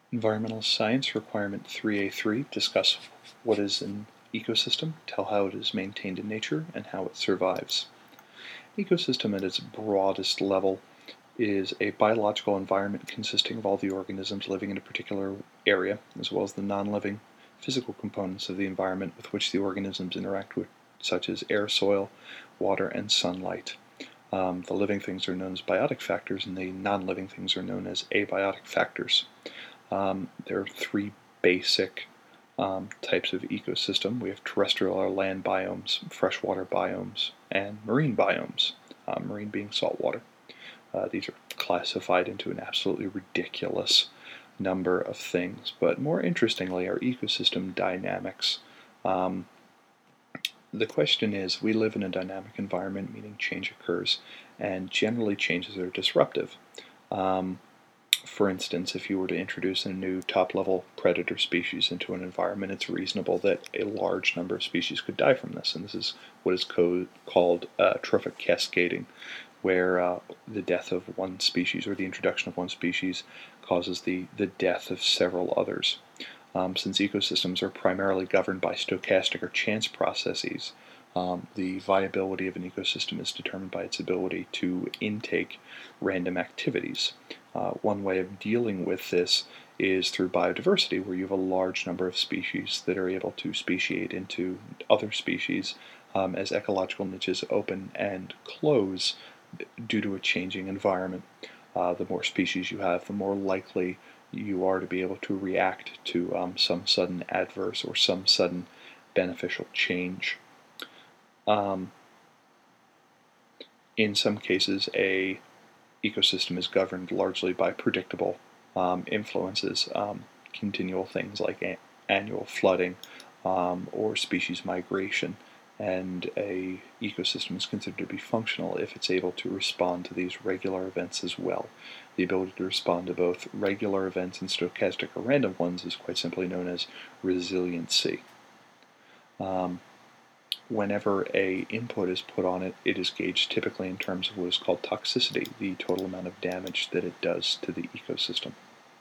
Environmental Science Requirement 3A3 discuss what is an ecosystem, tell how it is maintained in nature, and how it survives. Ecosystem at its broadest level is a biological environment consisting of all the organisms living in a particular area, as well as the non-living physical components of the environment with which the organisms interact with, such as air, soil, water, and sunlight. The living things are known as biotic factors, and the non-living things are known as abiotic factors. There are three basic types of ecosystem. We have terrestrial or land biomes, freshwater biomes, and marine biomes, marine being saltwater. These are classified into an absolutely ridiculous number of things, but more interestingly are ecosystem dynamics. The question is, we live in a dynamic environment, meaning change occurs, and generally changes are disruptive. For instance, if you were to introduce a new top-level predator species into an environment, it's reasonable that a large number of species could die from this, and this is what is called trophic cascading, where the death of one species or the introduction of one species causes the death of several others. Since ecosystems are primarily governed by stochastic or chance processes, the viability of an ecosystem is determined by its ability to intake random activities. One way of dealing with this is through biodiversity, where you have a large number of species that are able to speciate into other species as ecological niches open and close due to a changing environment. The more species you have, the more likely you are to be able to react to some sudden adverse or some sudden beneficial change. In some cases, a ecosystem is governed largely by predictable influences, continual things like annual flooding or species migration, and a ecosystem is considered to be functional if it's able to respond to these regular events as well. The ability to respond to both regular events and stochastic or random ones is quite simply known as resiliency. Whenever a input is put on it, it is gauged typically in terms of what is called toxicity, the total amount of damage that it does to the ecosystem.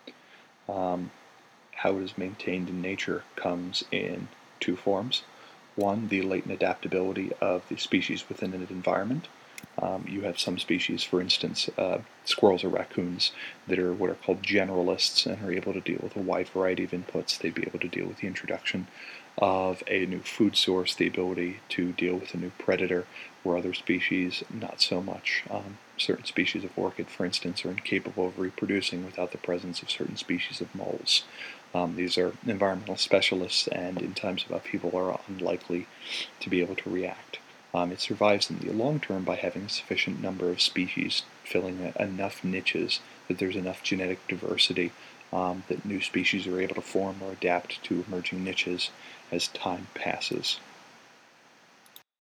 How it is maintained in nature comes in two forms. One, the latent adaptability of the species within an environment. You have some species, for instance, squirrels or raccoons, that are what are called generalists and are able to deal with a wide variety of inputs. They'd be able to deal with the introduction of a new food source, the ability to deal with a new predator, where other species not so much. Certain species of orchid, for instance, are incapable of reproducing without the presence of certain species of moles. These are environmental specialists, and in times of upheaval are unlikely to be able to react. It survives in the long term by having a sufficient number of species filling enough niches that there's enough genetic diversity that new species are able to form or adapt to emerging niches as time passes.